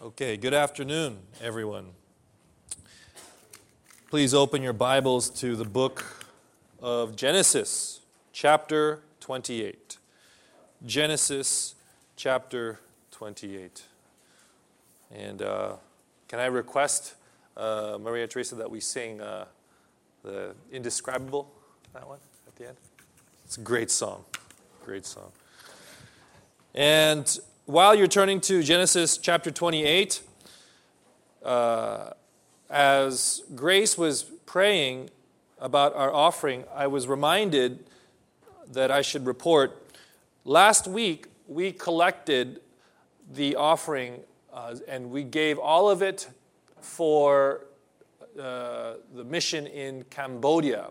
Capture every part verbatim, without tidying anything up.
Okay, good afternoon, everyone. Please open your Bibles to the book of Genesis, chapter twenty-eight. Genesis, chapter twenty-eight. And uh, can I request, uh, Maria Teresa, that we sing uh, the Indescribable, that one, at the end? It's a great song, great song. And while you're turning to Genesis chapter twenty-eight, uh, as Grace was praying about our offering, I was reminded that I should report. Last week, we collected the offering uh, and we gave all of it for uh, the mission in Cambodia.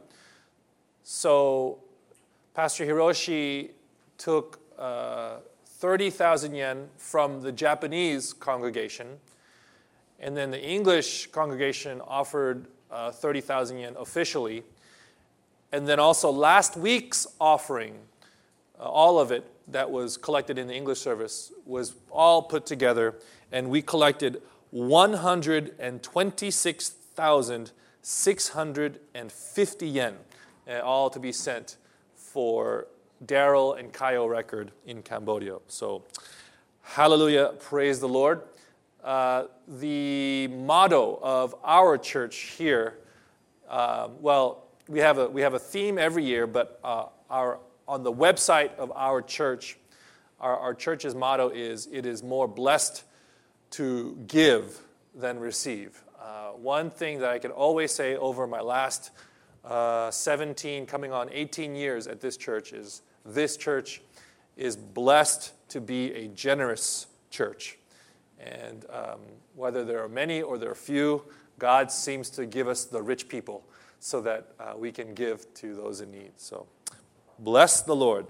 So Pastor Hiroshi took Uh, thirty thousand yen from the Japanese congregation, and then the English congregation offered uh, thirty thousand yen officially. And then also last week's offering, uh, all of it that was collected in the English service was all put together, and we collected one hundred twenty-six thousand six hundred fifty yen, uh, all to be sent for Daryl and Kayo Record in Cambodia. So, hallelujah, praise the Lord. Uh, the motto of our church here, uh, well, we have a we have a theme every year, but uh, our on the website of our church, our, our church's motto is, "It is more blessed to give than receive." Uh, one thing that I can always say over my last uh, seventeen, coming on eighteen years at this church is, this church is blessed to be a generous church. And um, whether there are many or there are few, God seems to give us the rich people so that uh, we can give to those in need. So, bless the Lord.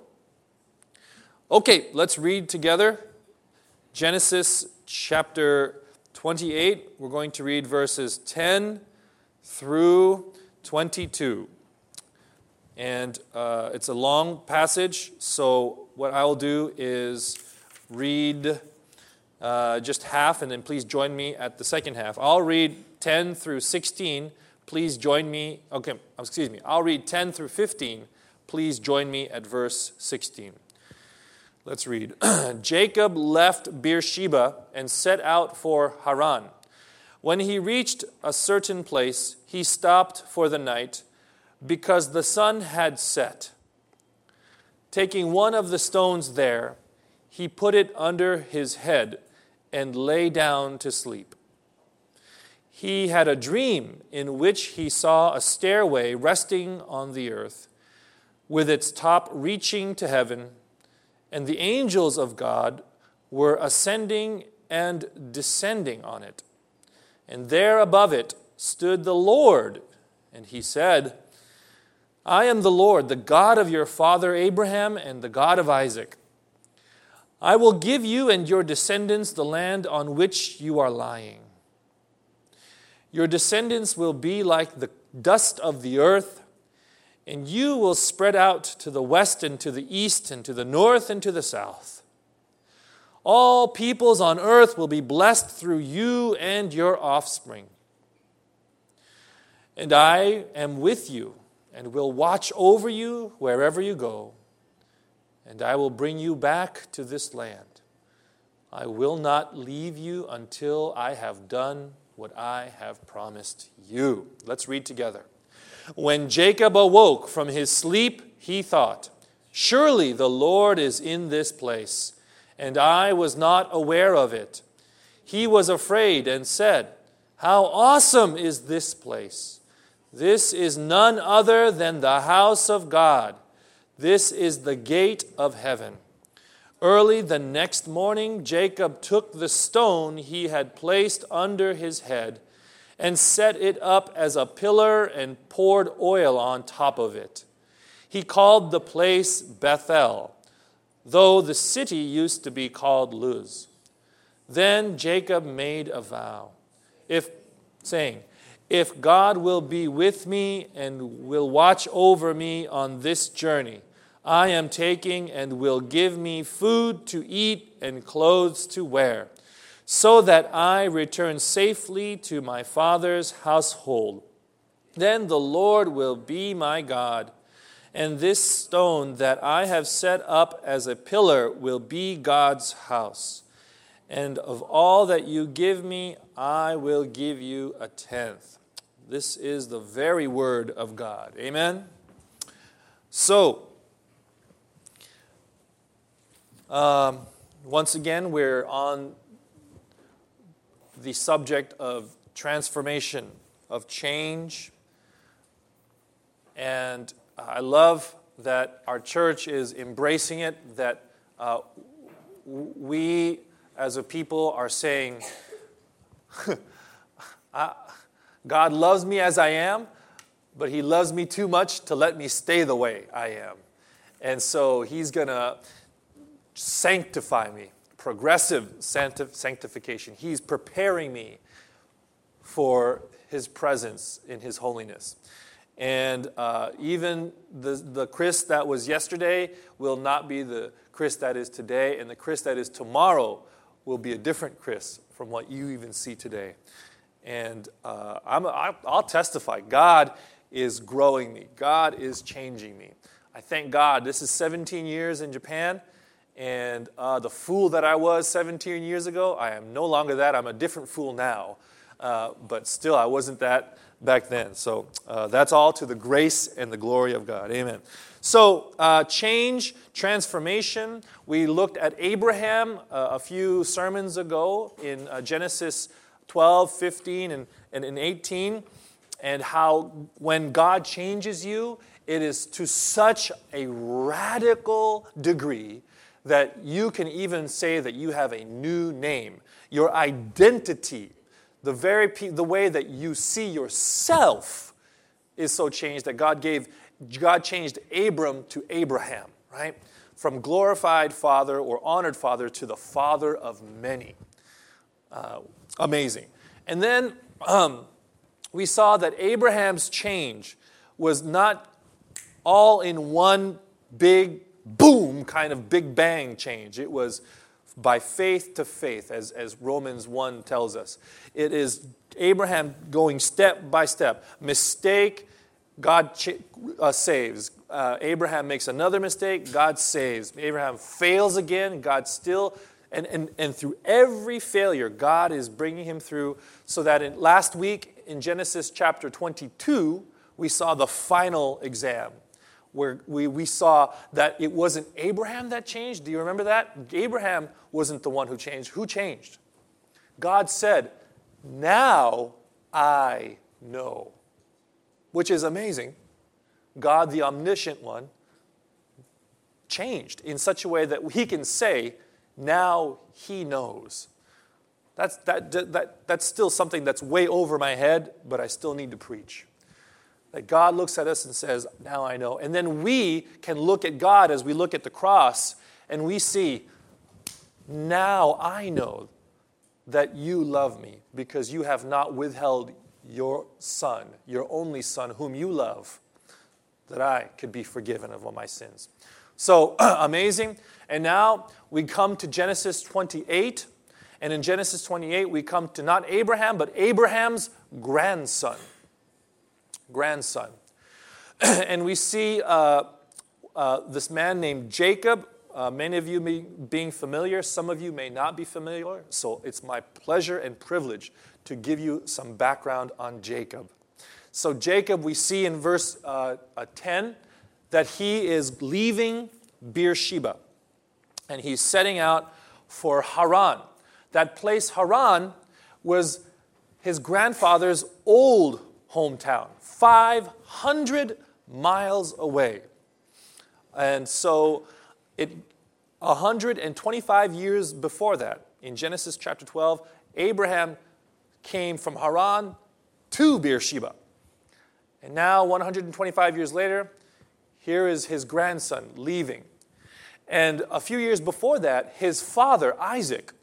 Okay, let's read together Genesis chapter twenty-eight. We're going to read verses ten through twenty-two. And uh, it's a long passage, so what I'll do is read uh, just half, and then please join me at the second half. I'll read ten through sixteen. Please join me. Okay, excuse me. I'll read ten through fifteen. Please join me at verse sixteen. Let's read. Jacob left Beersheba and set out for Haran. When he reached a certain place, he stopped for the night, because the sun had set. Taking one of the stones there, he put it under his head and lay down to sleep. He had a dream in which he saw a stairway resting on the earth, with its top reaching to heaven, and the angels of God were ascending and descending on it. And there above it stood the Lord, and he said, "I am the Lord, the God of your father Abraham and the God of Isaac. I will give you and your descendants the land on which you are lying. Your descendants will be like the dust of the earth, and you will spread out to the west and to the east and to the north and to the south. All peoples on earth will be blessed through you and your offspring. And I am with you, and will watch over you wherever you go, and I will bring you back to this land. I will not leave you until I have done what I have promised you." Let's read together. When Jacob awoke from his sleep, he thought, "Surely the Lord is in this place, and I was not aware of it." He was afraid and said, "How awesome is this place! This is none other than the house of God. This is the gate of heaven." Early the next morning, Jacob took the stone he had placed under his head and set it up as a pillar and poured oil on top of it. He called the place Bethel, though the city used to be called Luz. Then Jacob made a vow, if saying, "If God will be with me and will watch over me on this journey I am taking and will give me food to eat and clothes to wear, so that I return safely to my father's household. Then the Lord will be my God, and this stone that I have set up as a pillar will be God's house. And of all that you give me, I will give you a tenth. This is the very word of God. Amen? So, um, once again, we're on the subject of transformation, of change. And I love that our church is embracing it, that uh, we as a people are saying, God loves me as I am, but He loves me too much to let me stay the way I am. And so He's going to sanctify me, progressive sanctif- sanctification. He's preparing me for His presence in His holiness. And uh, even the, the Chris that was yesterday will not be the Chris that is today, and the Chris that is tomorrow will be a different Chris from what you even see today. And uh, I'm, I, I'll testify, God is growing me. God is changing me. I thank God. This is seventeen years in Japan, and uh, the fool that I was seventeen years ago, I am no longer that. I'm a different fool now. Uh, but still, I wasn't that back then. So uh, that's all to the grace and the glory of God. Amen. So uh, change, transformation. We looked at Abraham uh, a few sermons ago in uh, Genesis twelve, fifteen, and, and in eighteen, and how when God changes you, it is to such a radical degree that you can even say that you have a new name. Your identity, the very pe- the way that you see yourself is so changed that God gave God changed Abram to Abraham, right? From glorified father or honored father to the father of many. Uh, amazing. And then um, we saw that Abraham's change was not all in one big boom kind of big bang change. It was by faith to faith, as, as Romans one tells us. It is Abraham going step by step. Mistake, God ch- uh, saves. Uh, Abraham makes another mistake, God saves. Abraham fails again, God still, and, and, and through every failure, God is bringing him through, so that in, last week in Genesis chapter twenty-two, we saw the final exam, where we, we saw that it wasn't Abraham that changed. Do you remember that? Abraham wasn't the one who changed. Who changed? God said, "Now I know," which is amazing. God, the omniscient one, changed in such a way that he can say, "Now he knows." That's, that, that, that's still something that's way over my head, but I still need to preach. That God looks at us and says, "Now I know." And then we can look at God as we look at the cross, and we see, "Now I know that you love me, because you have not withheld your son, your only son, whom you love, that I could be forgiven of all my sins." So, amazing. And now we come to Genesis twenty-eight. And in Genesis twenty-eight, we come to not Abraham, but Abraham's grandson. Grandson. And we see uh, uh, this man named Jacob. Uh, many of you may being familiar, some of you may not be familiar. So it's my pleasure and privilege to give you some background on Jacob. So Jacob, we see in verse uh, uh, ten that he is leaving Beersheba. And he's setting out for Haran. That place, Haran, was his grandfather's old hometown, five hundred miles away. And so it, one hundred twenty-five years before that, in Genesis chapter twelve, Abraham came from Haran to Beersheba. And now, one hundred twenty-five years later, here is his grandson leaving. And a few years before that, his father, Isaac,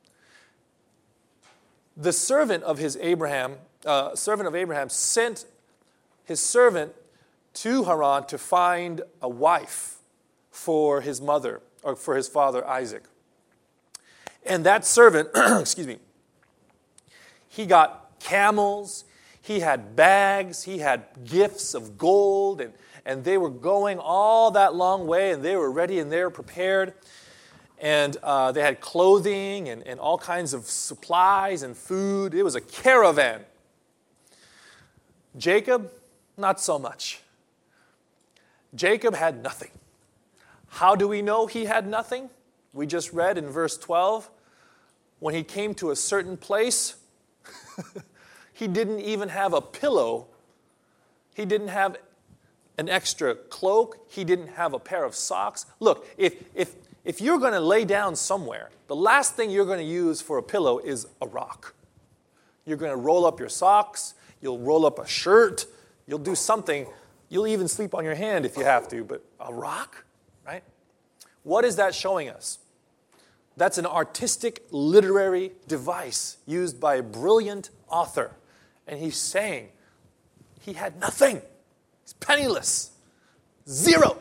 the servant of his Abraham, uh, servant of Abraham, sent his servant to Haran to find a wife for his mother, or for his father Isaac. And that servant, excuse me, he got camels, he had bags, he had gifts of gold, and, and they were going all that long way, and they were ready and they were prepared. And uh, they had clothing and, and all kinds of supplies and food. It was a caravan. Jacob, not so much. Jacob had nothing. How do we know he had nothing? We just read in verse twelve, when he came to a certain place, he didn't even have a pillow. He didn't have an extra cloak. He didn't have a pair of socks. Look, if if if you're going to lay down somewhere, the last thing you're going to use for a pillow is a rock. You're going to roll up your socks. You'll roll up a shirt. You'll do something. You'll even sleep on your hand if you have to, but a rock, right? What is that showing us? That's an artistic, literary device used by a brilliant author. And he's saying he had nothing. He's penniless. Zero.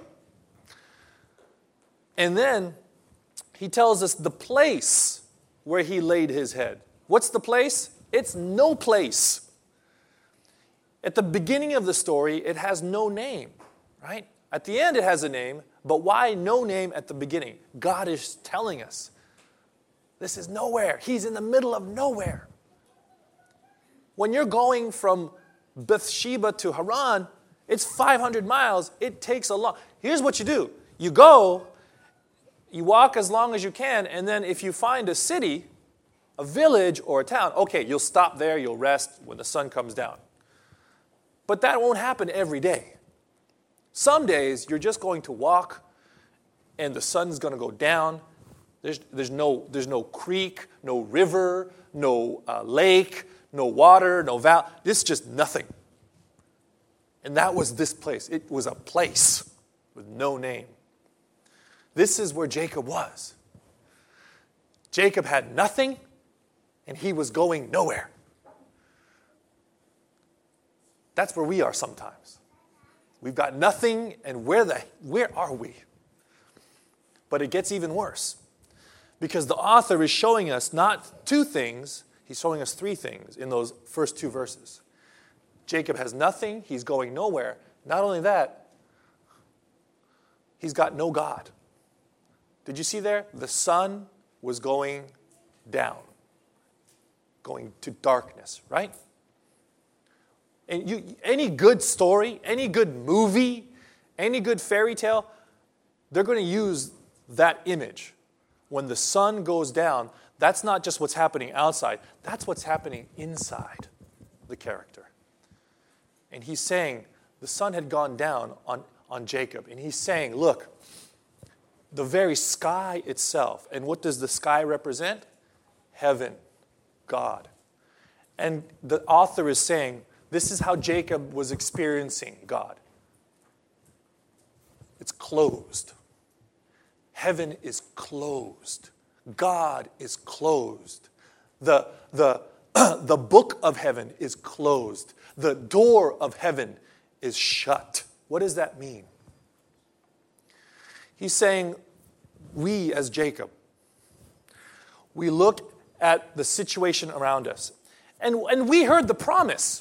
And then he tells us the place where he laid his head. What's the place? It's no place. At the beginning of the story, it has no name, right? At the end, it has a name, but why no name at the beginning? God is telling us, this is nowhere. He's in the middle of nowhere. When you're going from Bathsheba to Haran, it's five hundred miles. It takes a long... Here's what you do. You go, you walk as long as you can, and then if you find a city, a village or a town, okay, you'll stop there, you'll rest when the sun comes down. But that won't happen every day. Some days, you're just going to walk, and the sun's going to go down. There's, there's, no, there's no creek, no river, no uh, lake, no water, no valley. It's just nothing. And that was this place. It was a place with no name. This is where Jacob was. Jacob had nothing, and he was going nowhere. That's where we are sometimes. We've got nothing, and where the where are we? But it gets even worse. Because the author is showing us not two things, he's showing us three things in those first two verses. Jacob has nothing, he's going nowhere. Not only that, he's got no God. Did you see there? The sun was going down, going to darkness, right? And you, any good story, any good movie, any good fairy tale, they're going to use that image. When the sun goes down, that's not just what's happening outside. That's what's happening inside the character. And he's saying the sun had gone down on, on Jacob. And he's saying, look, the very sky itself. And what does the sky represent? Heaven, God. And the author is saying, this is how Jacob was experiencing God. It's closed. Heaven is closed. God is closed. The, the, the book of heaven is closed. The door of heaven is shut. What does that mean? He's saying, we as Jacob, we look at the situation around us. And, and we heard the promise.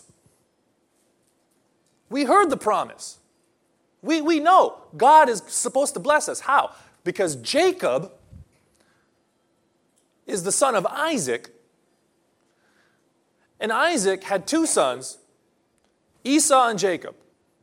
We heard the promise. We, we know God is supposed to bless us. How? Because Jacob is the son of Isaac. And Isaac had two sons, Esau and Jacob.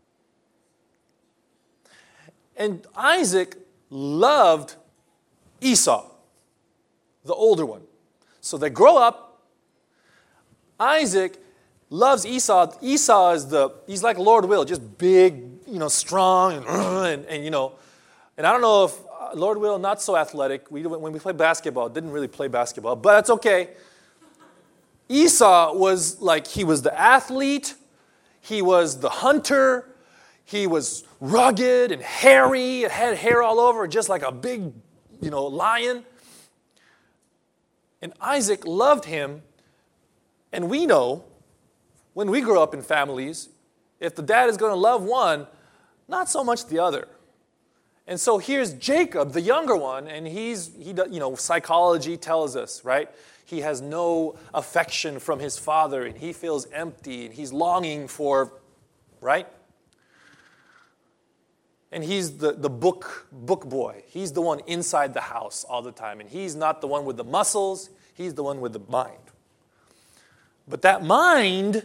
And Isaac loved Esau, the older one. So they grow up. Isaac loves Esau. Esau is the, he's like Lord Will, just big, you know, strong, and, and, and you know, and I don't know if uh, Lord Will, not so athletic. We, when we played basketball, didn't really play basketball, but it's okay. Esau was like, he was the athlete, he was the hunter, he was rugged and hairy, and had hair all over, just like a big, you know, lion. And Isaac loved him, and we know, when we grow up in families, if the dad is going to love one, not so much the other. And so here's Jacob, the younger one, and he's, he, you know, psychology tells us, right? He has no affection from his father, and he feels empty, and he's longing for, right? And he's the, the book, book boy. He's the one inside the house all the time, and he's not the one with the muscles. He's the one with the mind. But that mind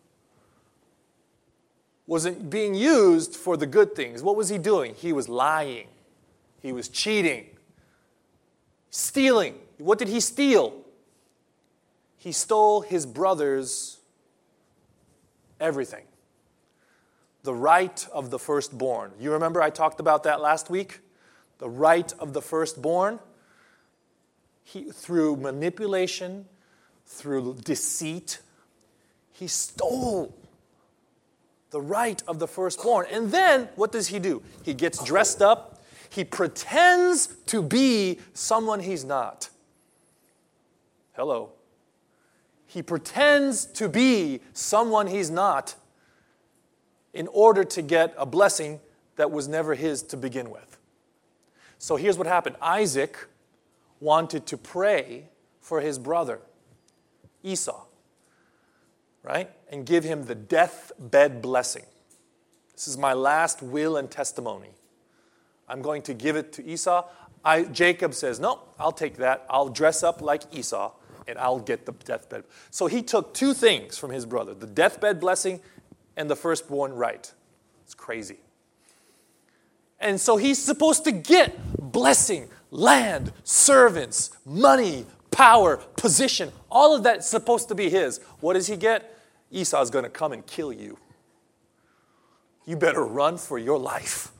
wasn't being used for the good things. What was he doing? He was lying. He was cheating. Stealing. What did he steal? He stole his brother's everything. The right of the firstborn. You remember I talked about that last week? The right of the firstborn. He, through manipulation, through deceit, he stole the right of the firstborn. And then, what does he do? He gets dressed up. He pretends to be someone he's not. Hello. He pretends to be someone he's not in order to get a blessing that was never his to begin with. So here's what happened. Isaac wanted to pray for his brother, Esau, right? And give him the deathbed blessing. This is my last will and testimony. I'm going to give it to Esau. I, Jacob says, no, I'll take that. I'll dress up like Esau, and I'll get the deathbed. So he took two things from his brother, the deathbed blessing and the firstborn right. It's crazy. And so he's supposed to get blessing, land, servants, money, power, position. All of that's supposed to be his. What does he get? Esau's going to come and kill you. You better run for your life.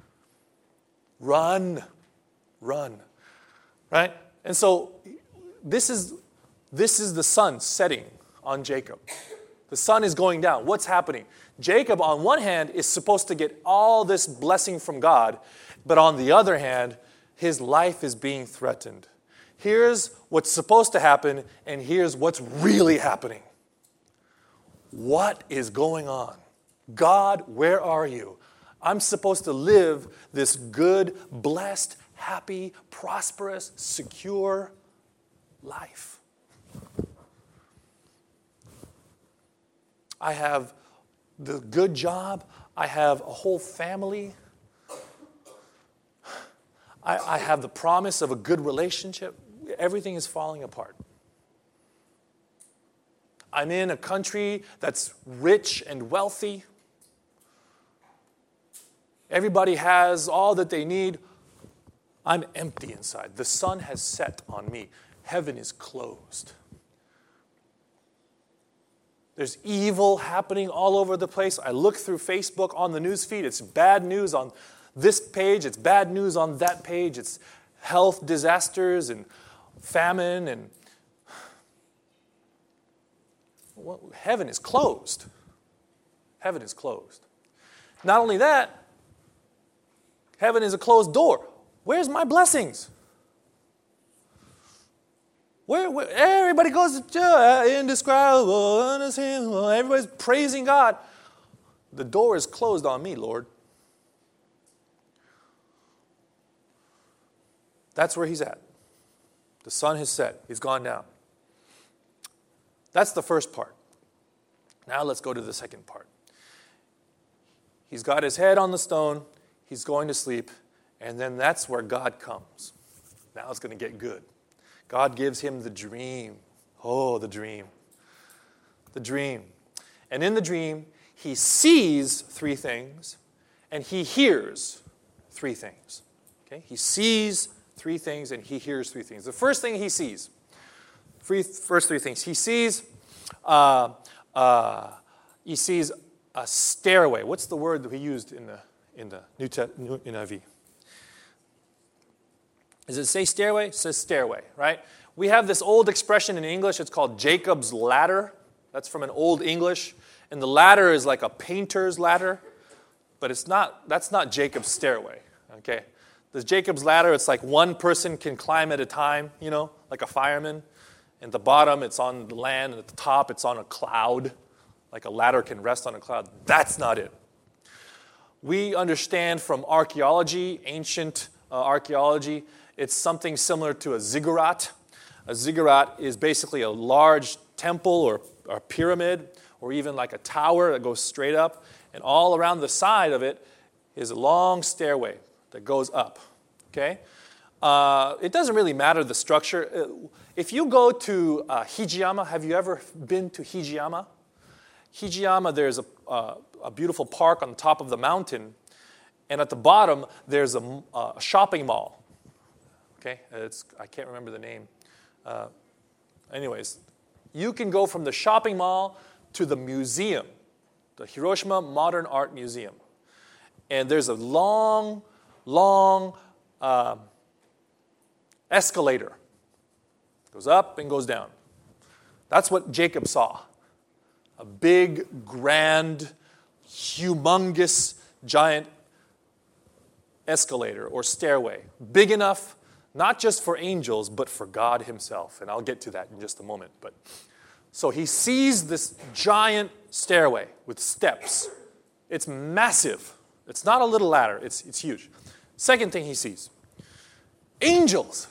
Run. Run. Right? And so this is, this is the sun setting on Jacob. The sun is going down. What's happening? Jacob, on one hand, is supposed to get all this blessing from God, but on the other hand, his life is being threatened. Here's what's supposed to happen, and here's what's really happening. What is going on? God, where are you? I'm supposed to live this good, blessed, happy, prosperous, secure life. I have the good job. I have a whole family. I, I have the promise of a good relationship. Everything is falling apart. I'm in a country that's rich and wealthy. Everybody has all that they need. I'm empty inside. The sun has set on me. Heaven is closed. There's evil happening all over the place. I look through Facebook on the news feed. It's bad news on this page. It's bad news on that page. It's health disasters and famine. And well, heaven is closed. Heaven is closed. Not only that, heaven is a closed door. Where's my blessings? Where, where, everybody goes to uh, indescribable, unattainable. Everybody's praising God. The door is closed on me, Lord. That's where he's at. The sun has set. He's gone down. That's the first part. Now let's go to the second part. He's got his head on the stone. He's going to sleep. And then that's where God comes. Now it's going to get good. God gives him the dream. Oh, the dream. The dream. And in the dream, he sees three things, and he hears three things. Okay? He sees three things, and he hears three things. The first thing he sees, three, first three things. He sees, uh, uh, he sees a stairway. What's the word that we used in the in the New Te- New N I V? Does it say stairway? It says stairway, right? We have this old expression in English. It's called Jacob's ladder. That's from an old English. And the ladder is like a painter's ladder. But it's not. That's not Jacob's stairway, okay? The Jacob's ladder, it's like one person can climb at a time, you know, like a fireman. At the bottom, it's on the land. And at the top, it's on a cloud. Like a ladder can rest on a cloud. That's not it. We understand from archaeology, ancient uh, archaeology, it's something similar to a ziggurat. A ziggurat is basically a large temple or, or pyramid, or even like a tower that goes straight up. And all around the side of it is a long stairway that goes up. Okay? Uh, it doesn't really matter the structure. If you go to uh, Hijiyama, have you ever been to Hijiyama? Hijiyama, there's a, uh, a beautiful park on the top of the mountain, and at the bottom there's a, a shopping mall. Okay, it's I can't remember the name. Uh, anyways, you can go from the shopping mall to the museum, the Hiroshima Modern Art Museum, and there's a long, long uh, escalator. Goes up and goes down. That's what Jacob saw. A big, grand, humongous, giant escalator or stairway. Big enough, not just for angels, but for God himself. And I'll get to that in just a moment. But so he sees this giant stairway with steps. It's massive. It's not a little ladder. It's, it's huge. Second thing he sees, angels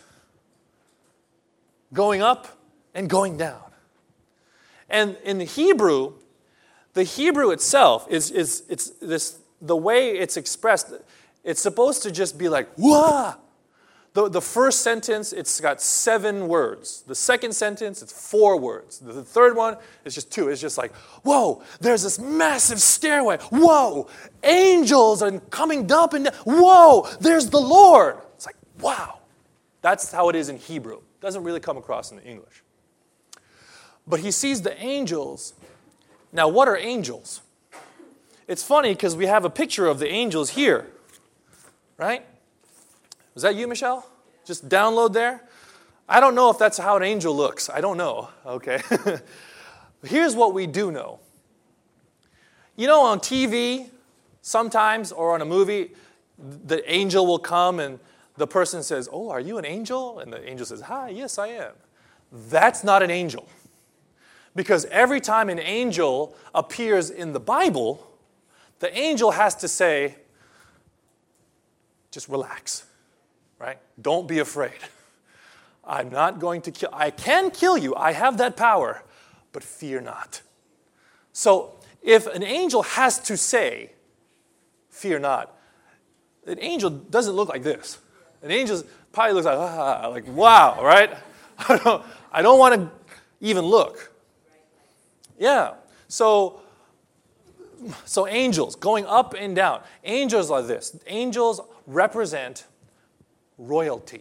going up and going down. And in the Hebrew, the Hebrew itself is, is it's this the way it's expressed, it's supposed to just be like, wah! The, the first sentence, it's got seven words. The second sentence, it's four words. The, the third one is just two. It's just like, whoa, there's this massive stairway. Whoa, angels are coming up and down. Whoa, there's the Lord. It's like, wow. That's how it is in Hebrew. It doesn't really come across in the English. But he sees the angels. Now, what are angels? It's funny because we have a picture of the angels here. Right? Is that you, Michelle? Just download there? I don't know if that's how an angel looks. I don't know. Okay. Here's what we do know. You know, on T V, sometimes, or on a movie, the angel will come and the person says, oh, are you an angel? And the angel says, hi, yes, I am. That's not an angel. Because every time an angel appears in the Bible, the angel has to say, just relax, right? Don't be afraid. I'm not going to kill. I can kill you. I have that power, but fear not. So if an angel has to say, fear not, an angel doesn't look like this. An angel probably looks like, ah, like wow, right? I don't, I don't want to even look. Yeah. So, so angels going up and down. Angels are this. Angels represent royalty.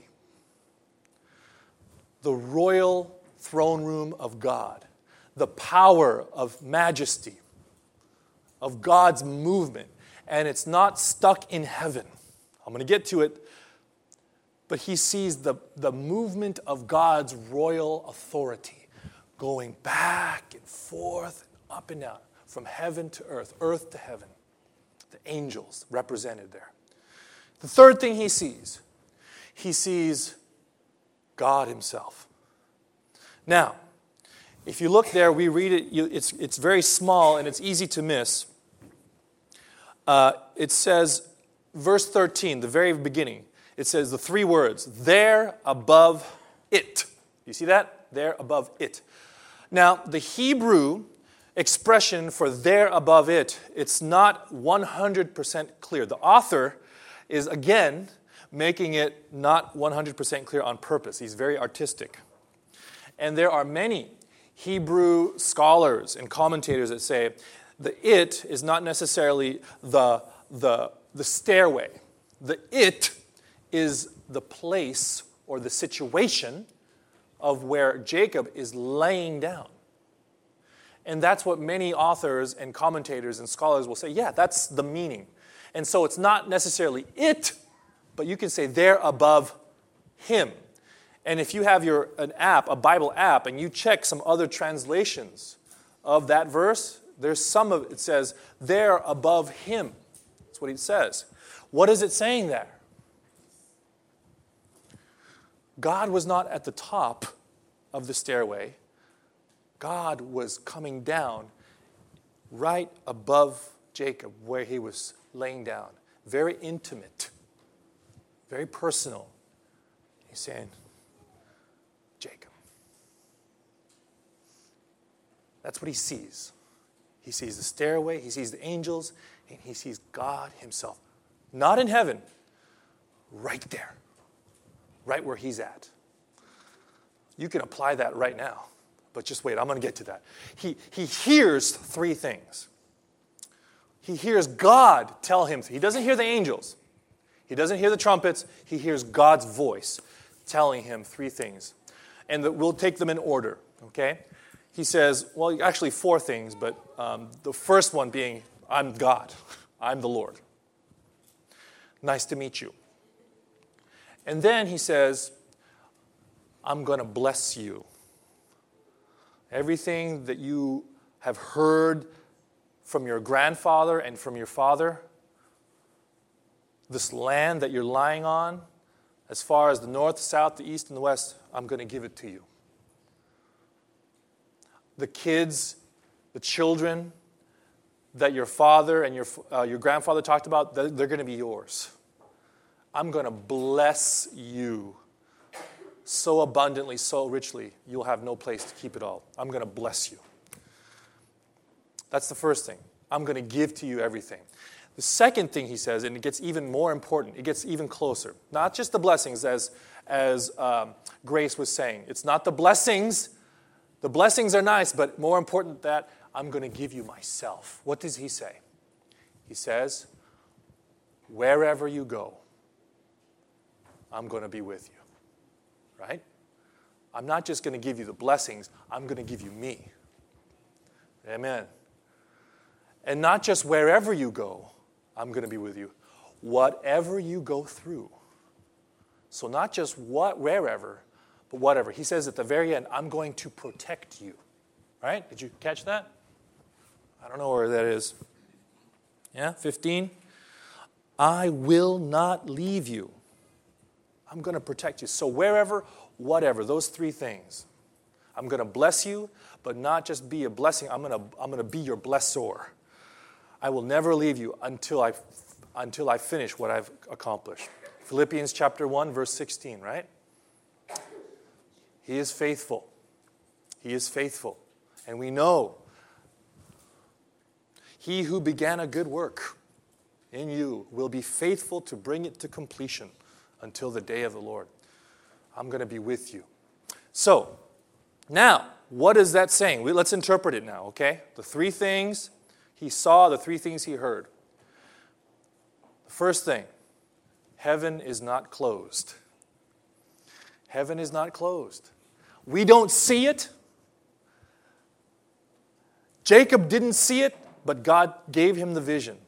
The royal throne room of God. The power of majesty. Of God's movement. And it's not stuck in heaven. I'm going to get to it. But he sees the, the movement of God's royal authority going back and forth and up and down, from heaven to earth, earth to heaven. The angels represented there. The third thing he sees, he sees God himself. Now, if you look there, we read it, you, it's, it's very small and it's easy to miss. Uh, it says, verse thirteen, the very beginning, it says the three words, there above it. You see that? There above it. Now, the Hebrew expression for there above it, it's not one hundred percent clear. The author is, again, making it not one hundred percent clear on purpose. He's very artistic. And there are many Hebrew scholars and commentators that say the it is not necessarily the, the, the stairway. The it is the place or the situation of where Jacob is laying down. And that's what many authors and commentators and scholars will say, yeah, that's the meaning. And so it's not necessarily it, but you can say there above him. And if you have your an app, a Bible app, and you check some other translations of that verse, there's some of it says there above him. That's what it says. What is it saying there? God was not at the top of the stairway. God was coming down right above Jacob where he was laying down. Very intimate, very personal. He's saying, Jacob. That's what he sees. He sees the stairway, he sees the angels, and he sees God himself. Not in heaven, right there, right where he's at. You can apply that right now, but just wait, I'm going to get to that. He, he hears three things. He hears God tell him, he doesn't hear the angels. He doesn't hear the trumpets. He hears God's voice telling him three things. And the, we'll take them in order, okay? He says, well, actually four things, but um, the first one being, I'm God. I'm the Lord. Nice to meet you. And then he says, I'm going to bless you. Everything that you have heard from your grandfather and from your father, this land that you're lying on, as far as the north, south, the east, and the west, I'm going to give it to you. The kids, the children that your father and your, uh, your grandfather talked about, they're, they're going to be yours. I'm going to bless you so abundantly, so richly, you'll have no place to keep it all. I'm going to bless you. That's the first thing. I'm going to give to you everything. The second thing he says, and it gets even more important, it gets even closer. Not just the blessings, as, as um, Grace was saying. It's not the blessings. The blessings are nice, but more important that I'm going to give you myself. What does he say? He says, wherever you go, I'm going to be with you. Right? I'm not just going to give you the blessings, I'm going to give you me. Amen. And not just wherever you go, I'm going to be with you. Whatever you go through. So not just what, wherever, but whatever. He says at the very end, I'm going to protect you. Right? Did you catch that? I don't know where that is. Yeah, fifteen. I will not leave you. I'm going to protect you. So wherever, whatever, those three things. I'm going to bless you, but not just be a blessing. I'm going to, I'm going to be your blessor. I will never leave you until I, until I finish what I've accomplished. Philippians chapter one, verse sixteen, right? He is faithful. He is faithful. And we know he who began a good work in you will be faithful to bring it to completion until the day of the Lord. I'm going to be with you. So, now, what is that saying? Let's interpret it now, okay? The three things he saw, the three things he heard. The first thing, heaven is not closed. Heaven is not closed. We don't see it. Jacob didn't see it, but God gave him the vision.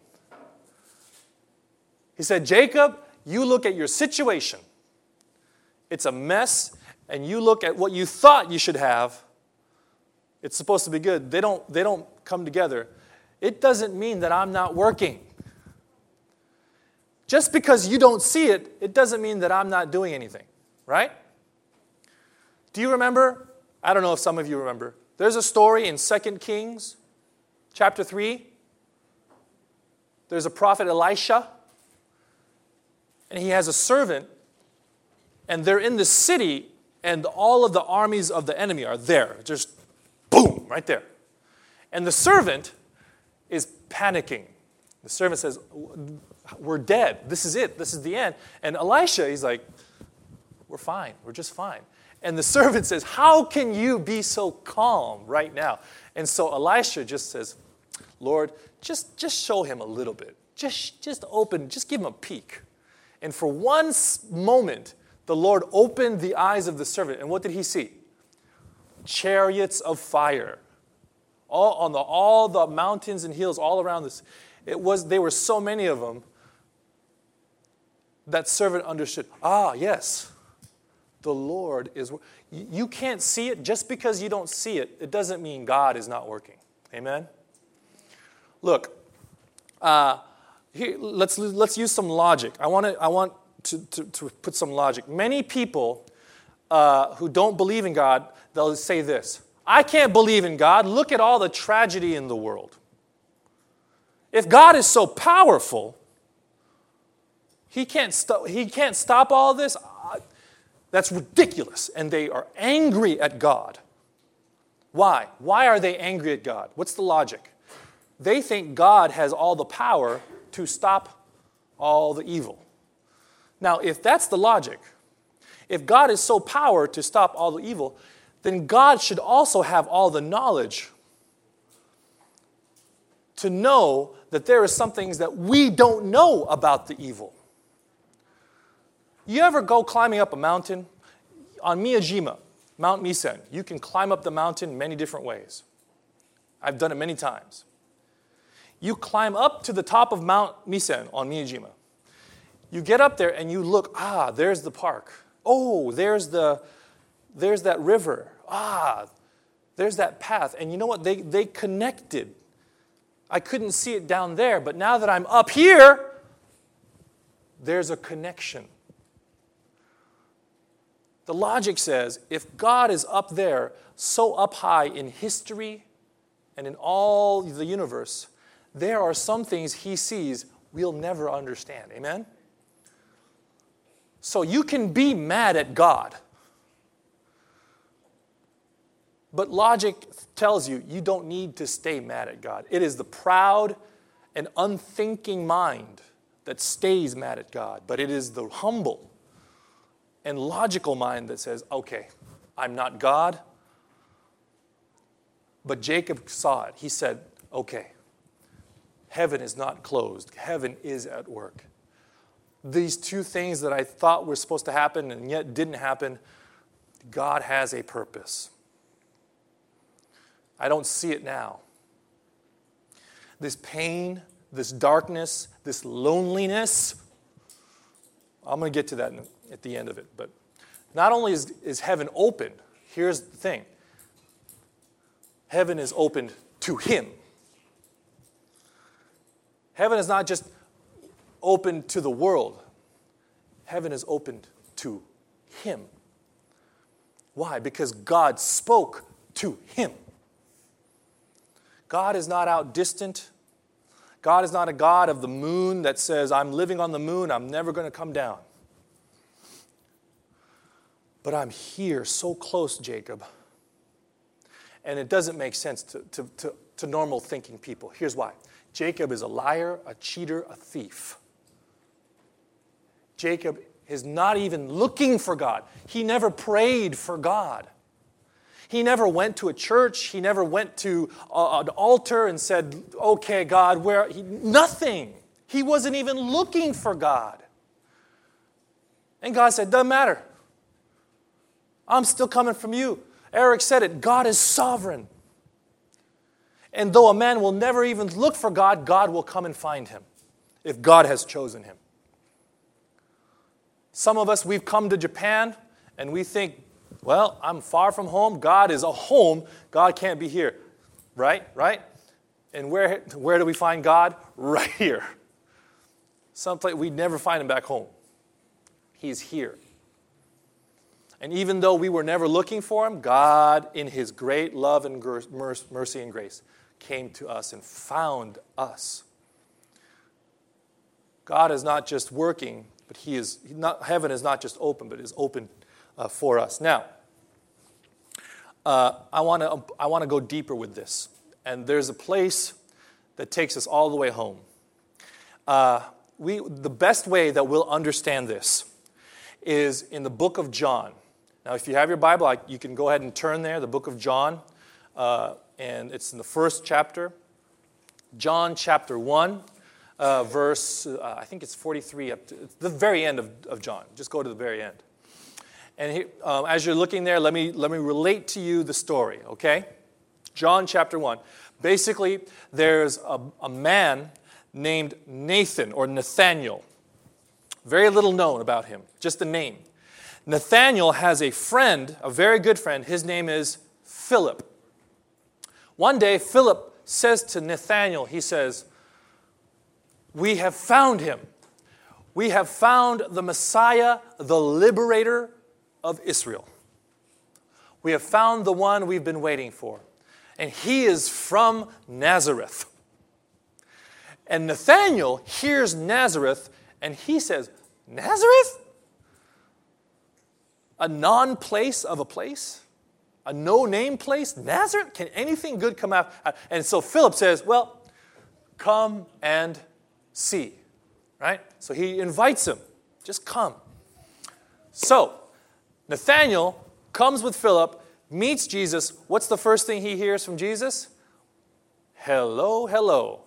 He said, Jacob, you look at your situation. It's a mess, and you look at what you thought you should have. It's supposed to be good. They don't, they don't come together. It doesn't mean that I'm not working. Just because you don't see it, it doesn't mean that I'm not doing anything, right? Do you remember? I don't know if some of you remember. There's a story in Second Kings chapter three. There's a prophet Elisha. And he has a servant, and they're in the city, and all of the armies of the enemy are there. Just boom, right there. And the servant is panicking. The servant says, we're dead. This is it. This is the end. And Elisha, he's like, we're fine. We're just fine. And the servant says, how can you be so calm right now? And so Elisha just says, Lord, just, just show him a little bit. Just, just open, just give him a peek. And for one moment, the Lord opened the eyes of the servant. And what did he see? Chariots of fire. All on the all the mountains and hills all around this. It was there were so many of them. That servant understood. Ah, yes. The Lord is. You can't see it. Just because you don't see it, it doesn't mean God is not working. Amen? Look, uh, here, let's, let's use some logic. I want to I want to, to, to put some logic. Many people uh, who don't believe in God, they'll say this. I can't believe in God. Look at all the tragedy in the world. If God is so powerful, he can't, st- he can't stop all this? That's ridiculous. And they are angry at God. Why? Why are they angry at God? What's the logic? They think God has all the power to stop all the evil. Now, if that's the logic, if God is so power to stop all the evil, then God should also have all the knowledge to know that there are some things that we don't know about the evil. You ever go climbing up a mountain? On Miyajima, Mount Misen, you can climb up the mountain many different ways. I've done it many times. You climb up to the top of Mount Misen on Miyajima. You get up there and you look, ah, there's the park. Oh, there's the, there's that river. Ah, there's that path. And you know what? They, they connected. I couldn't see it down there, but now that I'm up here, there's a connection. The logic says, if God is up there, so up high in history and in all the universe, there are some things he sees we'll never understand. Amen? So you can be mad at God. But logic tells you, you don't need to stay mad at God. It is the proud and unthinking mind that stays mad at God. But it is the humble and logical mind that says, okay, I'm not God. But Jacob saw it. He said, okay, heaven is not closed. Heaven is at work. These two things that I thought were supposed to happen and yet didn't happen, God has a purpose. I don't see it now. This pain, this darkness, this loneliness, I'm going to get to that at the end of it. But not only is, is heaven open, here's the thing. Heaven is opened to him. Heaven is not just open to the world. Heaven is opened to him. Why? Because God spoke to him. God is not out distant. God is not a God of the moon that says, I'm living on the moon, I'm never going to come down. But I'm here so close, Jacob. And it doesn't make sense to, to, to, to normal thinking people. Here's why. Jacob is a liar, a cheater, a thief. Jacob is not even looking for God. He never prayed for God. He never went to a church. He never went to a, an altar and said, okay, God, where? He, nothing. He wasn't even looking for God. And God said, doesn't matter. I'm still coming from you. Eric said it. God is sovereign. And though a man will never even look for God, God will come and find him if God has chosen him. Some of us, we've come to Japan and we think, well, I'm far from home. God is a home. God can't be here. Right? Right? And where, where do we find God? Right here. Someplace we'd never find him back home. He's here. And even though we were never looking for him, God, in his great love and mercy and grace, came to us and found us. God is not just working, but he is not, heaven is not just open, but is open Uh, for us. Now, uh, I want to I want to go deeper with this, and there's a place that takes us all the way home. Uh, we the best way that we'll understand this is in the book of John. Now, if you have your Bible, I, you can go ahead and turn there. The book of John, uh, and it's in the first chapter, John chapter one, uh, verse uh, I think it's forty-three up to the very end of, of John. Just go to the very end. And he, um, as you're looking there, let me let me relate to you the story, okay? John chapter one. Basically, there's a, a man named Nathan or Nathaniel. Very little known about him, just the name. Nathaniel has a friend, a very good friend. His name is Philip. One day, Philip says to Nathaniel, he says, we have found him. We have found the Messiah, the liberator of Israel. We have found the one we've been waiting for. And he is from Nazareth. And Nathanael hears Nazareth, and he says, Nazareth? A non-place of a place? A no-name place? Nazareth? Can anything good come out? And so Philip says, well, come and see. Right? So he invites him. Just come. So, Nathanael comes with Philip, meets Jesus. What's the first thing he hears from Jesus? Hello, hello.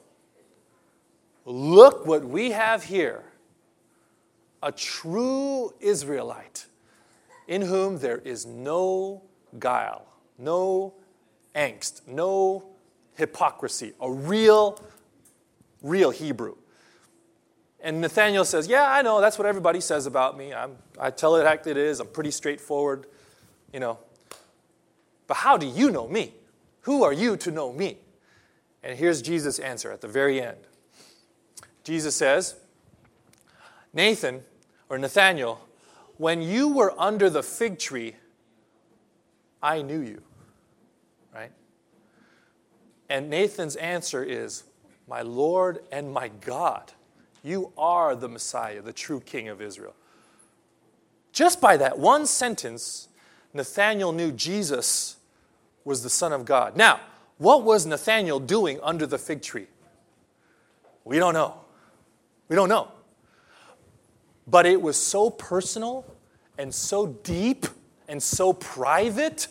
Look what we have here. A true Israelite in whom there is no guile, no angst, no hypocrisy. A real, real Hebrew. And Nathanael says, yeah, I know, that's what everybody says about me. I'm, I tell it like it is. I'm pretty straightforward, you know. But how do you know me? Who are you to know me? And here's Jesus' answer at the very end. Jesus says, Nathan, or Nathanael, when you were under the fig tree, I knew you. Right? And Nathan's answer is, my Lord and my God. You are the Messiah, the true King of Israel. Just by that one sentence, Nathanael knew Jesus was the Son of God. Now, what was Nathanael doing under the fig tree? We don't know. We don't know. But it was so personal and so deep and so private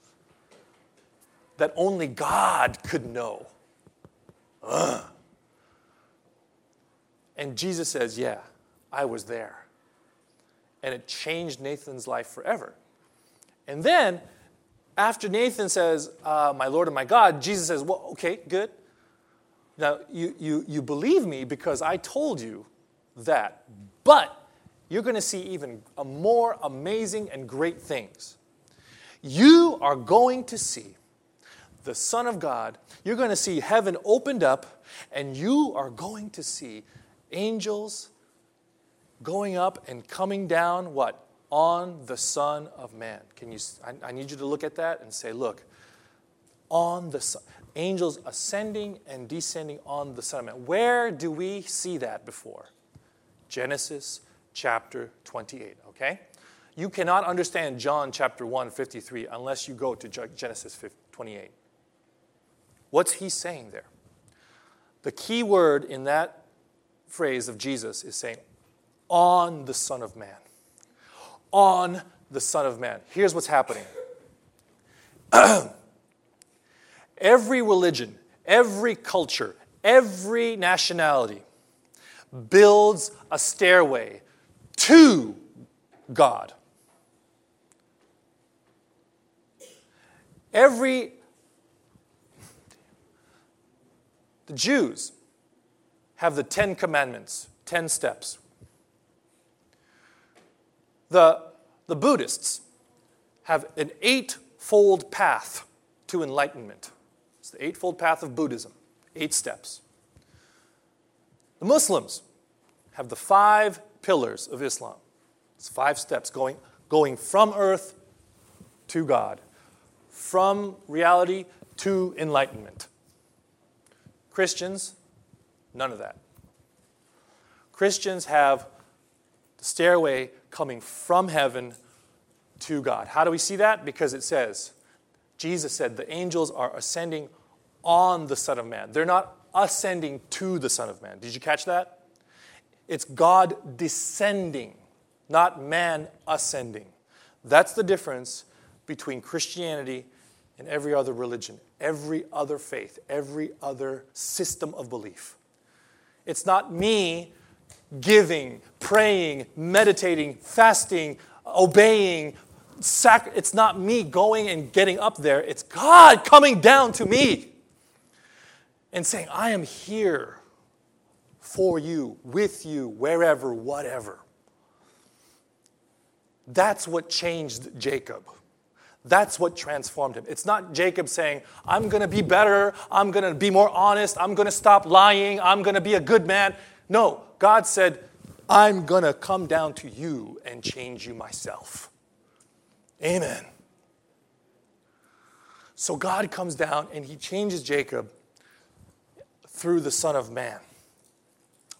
that only God could know. Ugh. And Jesus says, yeah, I was there. And it changed Nathan's life forever. And then, after Nathan says, uh, my Lord and my God, Jesus says, well, okay, good. Now, you, you, you believe me because I told you that. But you're going to see even a more amazing and great things. You are going to see the Son of God. You're going to see heaven opened up, and you are going to see angels going up and coming down, what? On the Son of Man. Can you? I, I need you to look at that and say, look, on the Son. Angels ascending and descending on the Son of Man. Where do we see that before? Genesis chapter twenty-eight, okay? You cannot understand John chapter one, fifty-three unless you go to Genesis twenty-eight. What's he saying there? The key word in that phrase of Jesus is saying, on the Son of Man. On the Son of Man. Here's what's happening. Every religion, every culture, every nationality builds a stairway to God. Every the Jews have the Ten Commandments, ten steps. The, the Buddhists have an eightfold path to enlightenment. It's the eightfold path of Buddhism, eight steps. The Muslims have the five pillars of Islam. It's five steps going, going from earth to God, from reality to enlightenment. Christians, none of that. Christians have the stairway coming from heaven to God. How do we see that? Because it says, Jesus said, the angels are ascending on the Son of Man. They're not ascending to the Son of Man. Did you catch that? It's God descending, not man ascending. That's the difference between Christianity and every other religion, every other faith, every other system of belief. It's not me giving, praying, meditating, fasting, obeying. Sac- it's not me going and getting up there. It's God coming down to me and saying, I am here for you, with you, wherever, whatever. That's what changed Jacob. That's what transformed him. It's not Jacob saying, I'm going to be better, I'm going to be more honest, I'm going to stop lying, I'm going to be a good man. No, God said, I'm going to come down to you and change you myself. Amen. So God comes down and he changes Jacob through the Son of Man.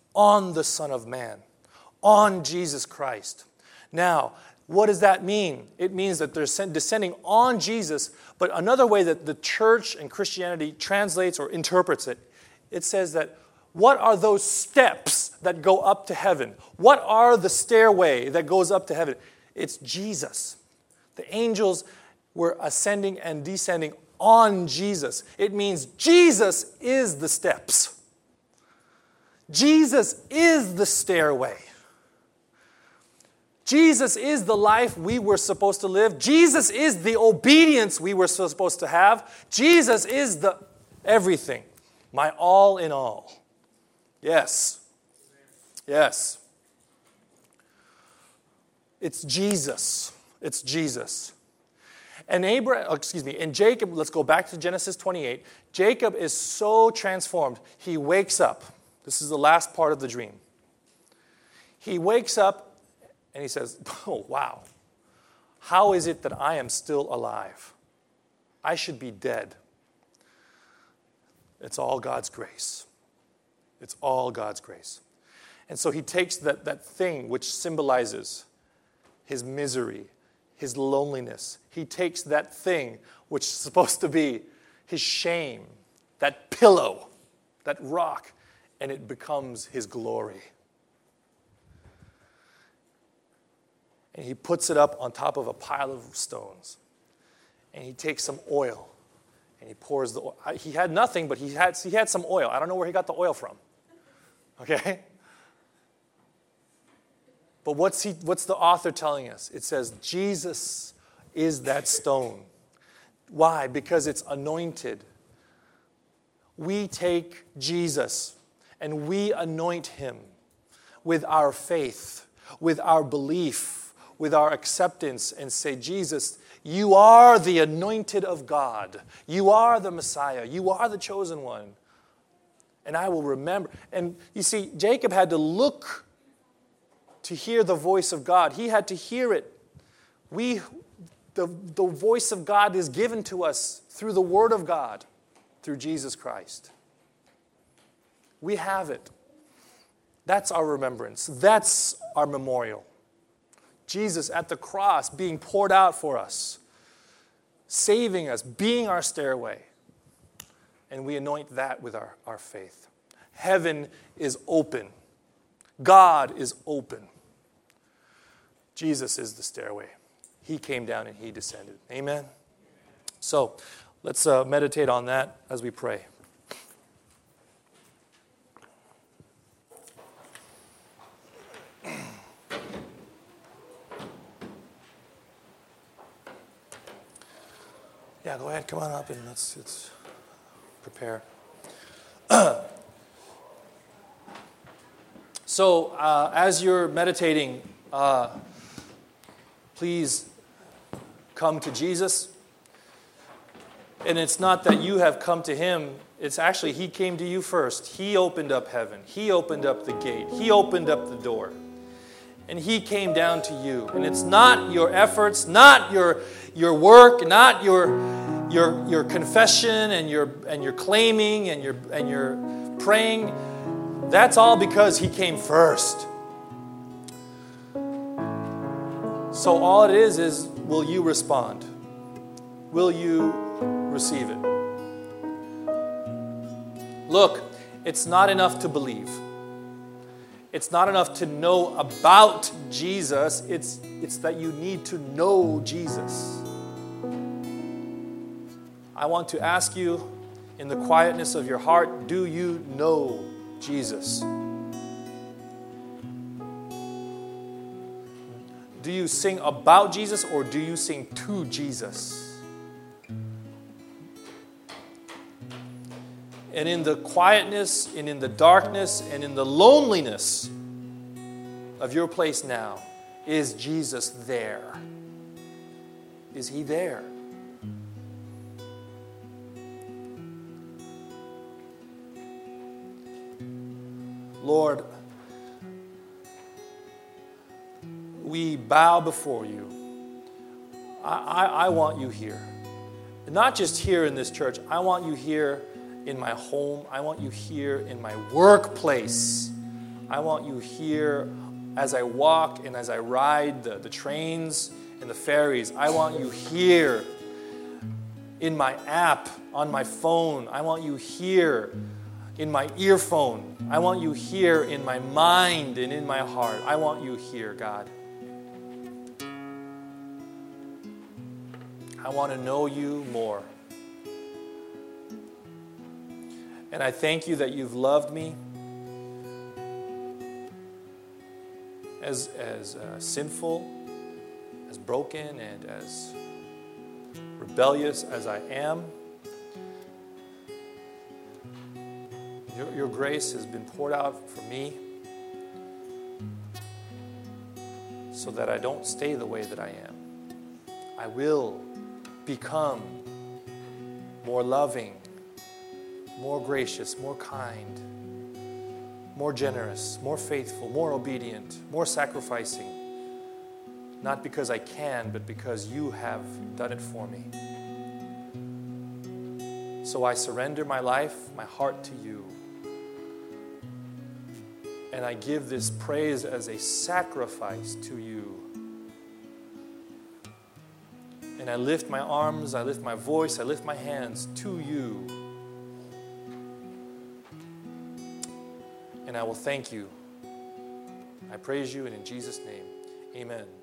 on the Son of Man, on Jesus Christ. Now, what does that mean? It means that they're descending on Jesus, but another way that the church and Christianity translates or interprets it, it says that what are those steps that go up to heaven? What are the stairway that goes up to heaven? It's Jesus. The angels were ascending and descending on Jesus. It means Jesus is the steps. Jesus is the stairway. Jesus is the life we were supposed to live. Jesus is the obedience we were supposed to have. Jesus is the everything, my all in all. Yes. Yes. It's Jesus. It's Jesus. And Abraham, excuse me, and Jacob, let's go back to Genesis twenty-eight. Jacob is so transformed. He wakes up. This is the last part of the dream. He wakes up and he says, oh, wow. How is it that I am still alive? I should be dead. It's all God's grace. It's all God's grace. And so he takes that, that thing which symbolizes his misery, his loneliness. He takes that thing which is supposed to be his shame, that pillow, that rock, and it becomes his glory. And he puts it up on top of a pile of stones. And he takes some oil, and he pours the oil. He had nothing, but he had, he had some oil. I don't know where he got the oil from. Okay? But what's, he, what's the author telling us? It says, Jesus is that stone. Why? Because it's anointed. We take Jesus and we anoint him with our faith, with our belief, with our acceptance, and say, Jesus, you are the anointed of God. You are the Messiah. You are the chosen one. And I will remember. And you see, Jacob had to look to hear the voice of God. He had to hear it. We, the, the voice of God is given to us through the Word of God, through Jesus Christ. We have it. That's our remembrance. That's our memorial. Jesus at the cross being poured out for us, saving us, being our stairway. And we anoint that with our, our faith. Heaven is open. God is open. Jesus is the stairway. He came down and he descended. Amen? So let's uh, meditate on that as we pray. Yeah, go ahead. Come on up and let's, let's prepare. So, uh, as you're meditating, uh, please come to Jesus. And it's not that you have come to him. It's actually he came to you first. He opened up heaven. He opened up the gate. He opened up the door. And he came down to you. And it's not your efforts, not your your work, not your your your confession and your and your claiming and your and your praying. That's all because he came first. So all it is is, will you respond? Will you receive it? Look, it's not enough to believe. It's not enough to know about Jesus. It's, it's that you need to know Jesus. I want to ask you, in the quietness of your heart, do you know Jesus? Do you sing about Jesus or do you sing to Jesus? And in the quietness and in the darkness and in the loneliness of your place now, is Jesus there? Is he there? Lord, we bow before you. I, I, I want you here. Not just here in this church. I want you here in my home. I want you here in my workplace. I want you here as I walk and as I ride the, the trains and the ferries. I want you here in my app, on my phone. I want you here in my earphone. I want you here in my mind and in my heart. I want you here, God. I want to know you more. And I thank you that you've loved me as, as uh, sinful, as broken, and as rebellious as I am. Your, your grace has been poured out for me so that I don't stay the way that I am. I will become more loving, more gracious, more kind, more generous, more faithful, more obedient, more sacrificing. Not because I can, but because you have done it for me. So I surrender my life, my heart to you. And I give this praise as a sacrifice to you. And I lift my arms, I lift my voice, I lift my hands to you. And I will thank you. I praise you, and in Jesus' name, amen.